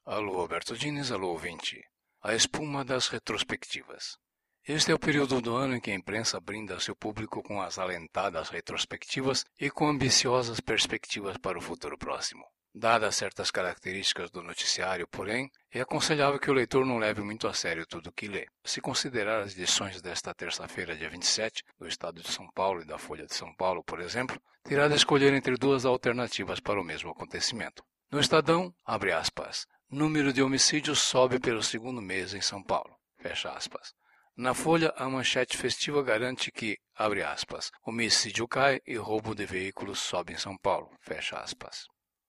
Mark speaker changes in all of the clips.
Speaker 1: Alô, Alberto Diniz, alô, ouvinte. A espuma das retrospectivas. Este é o período do ano em que a imprensa brinda seu público com as alentadas retrospectivas e com ambiciosas perspectivas para o futuro próximo. Dadas certas características do noticiário, porém, é aconselhável que o leitor não leve muito a sério tudo o que lê. Se considerar as edições desta terça-feira, dia 27, do Estado de São Paulo e da Folha de São Paulo, por exemplo, terá de escolher entre duas alternativas para o mesmo acontecimento. No Estadão, abre aspas, número de homicídios sobe pelo segundo mês em São Paulo, fecha aspas. Na Folha, a manchete festiva garante que, abre aspas, homicídio cai e roubo de veículos sobe em São Paulo, fecha aspas.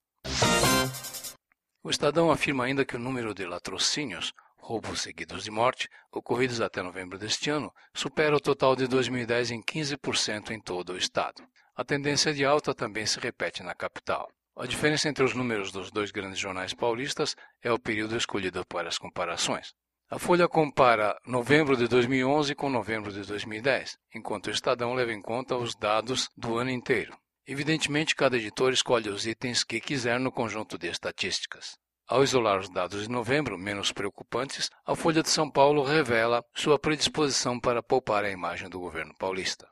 Speaker 1: O Estadão afirma ainda que o número de latrocínios, roubos seguidos de morte, ocorridos até novembro deste ano, supera o total de 2010 em 15% em todo o estado. A tendência de alta também se repete na capital. A diferença entre os números dos dois grandes jornais paulistas é o período escolhido para as comparações. A Folha compara novembro de 2011 com novembro de 2010, enquanto o Estadão leva em conta os dados do ano inteiro. Evidentemente, cada editor escolhe os itens que quiser no conjunto de estatísticas. Ao isolar os dados de novembro, menos preocupantes, a Folha de São Paulo revela sua predisposição para poupar a imagem do governo paulista.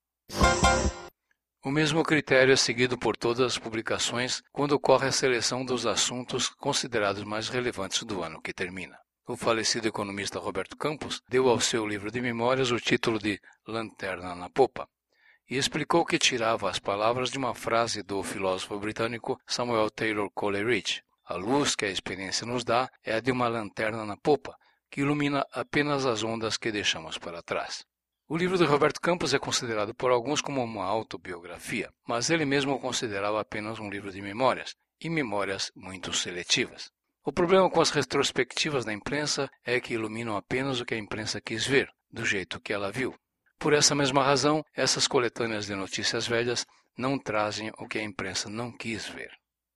Speaker 1: O mesmo critério é seguido por todas as publicações quando ocorre a seleção dos assuntos considerados mais relevantes do ano que termina. O falecido economista Roberto Campos deu ao seu livro de memórias o título de Lanterna na Popa e explicou que tirava as palavras de uma frase do filósofo britânico Samuel Taylor Coleridge. A luz que a experiência nos dá é a de uma lanterna na popa, que ilumina apenas as ondas que deixamos para trás. O livro de Roberto Campos é considerado por alguns como uma autobiografia, mas ele mesmo o considerava apenas um livro de memórias, e memórias muito seletivas. O problema com as retrospectivas da imprensa é que iluminam apenas o que a imprensa quis ver, do jeito que ela viu. Por essa mesma razão, essas coletâneas de notícias velhas não trazem o que a imprensa não quis ver.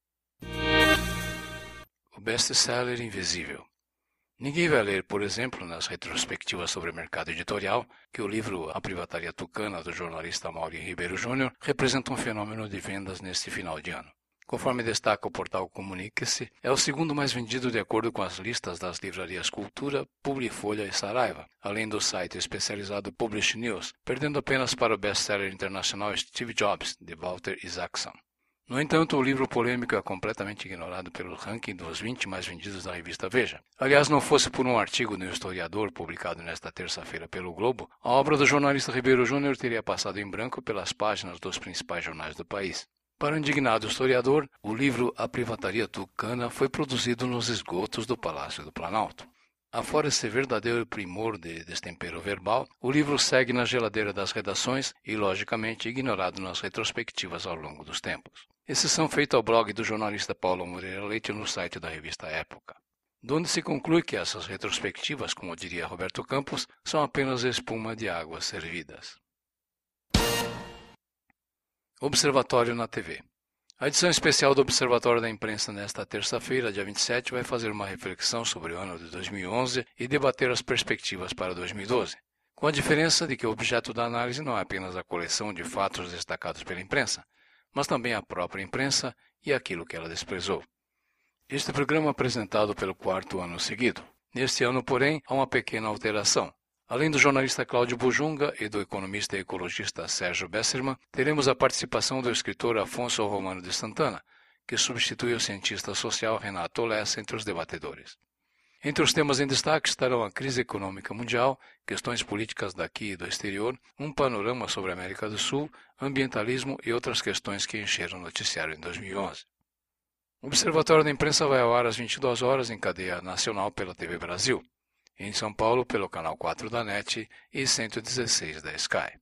Speaker 1: O best-seller invisível. Ninguém vai ler, por exemplo, nas retrospectivas sobre o mercado editorial, que o livro A Privataria Tucana, do jornalista Amaury Ribeiro Júnior, representa um fenômeno de vendas neste final de ano. Conforme destaca o portal Comunique-se, é o segundo mais vendido de acordo com as listas das livrarias Cultura, Publifolha e Saraiva, além do site especializado Publish News, perdendo apenas para o best-seller internacional Steve Jobs, de Walter Isaacson. No entanto, o livro polêmico é completamente ignorado pelo ranking dos 20 mais vendidos da revista Veja. Aliás, não fosse por um artigo no Historiador publicado nesta terça-feira pelo Globo, a obra do jornalista Ribeiro Júnior teria passado em branco pelas páginas dos principais jornais do país. Para o indignado historiador, o livro A Privataria Tucana foi produzido nos esgotos do Palácio do Planalto. Afora esse verdadeiro primor de destempero verbal, o livro segue na geladeira das redações e, logicamente, ignorado nas retrospectivas ao longo dos tempos. Exceção feita ao blog do jornalista Paulo Moreira Leite no site da revista Época, donde se conclui que essas retrospectivas, como diria Roberto Campos, são apenas espuma de águas servidas. Observatório na TV. A edição especial do Observatório da Imprensa nesta terça-feira, dia 27, vai fazer uma reflexão sobre o ano de 2011 e debater as perspectivas para 2012, com a diferença de que o objeto da análise não é apenas a coleção de fatos destacados pela imprensa, mas também a própria imprensa e aquilo que ela desprezou. Este programa é apresentado pelo quarto ano seguido. Neste ano, porém, há uma pequena alteração. Além do jornalista Cláudio Bujunga e do economista e ecologista Sérgio Besserman, teremos a participação do escritor Afonso Romano de Santana, que substitui o cientista social Renato Lessa entre os debatedores. Entre os temas em destaque estarão a crise econômica mundial, questões políticas daqui e do exterior, um panorama sobre a América do Sul, ambientalismo e outras questões que encheram o noticiário em 2011. O Observatório da Imprensa vai ao ar às 22 horas em cadeia nacional pela TV Brasil. Em São Paulo, pelo canal 4 da NET e 116 da Sky.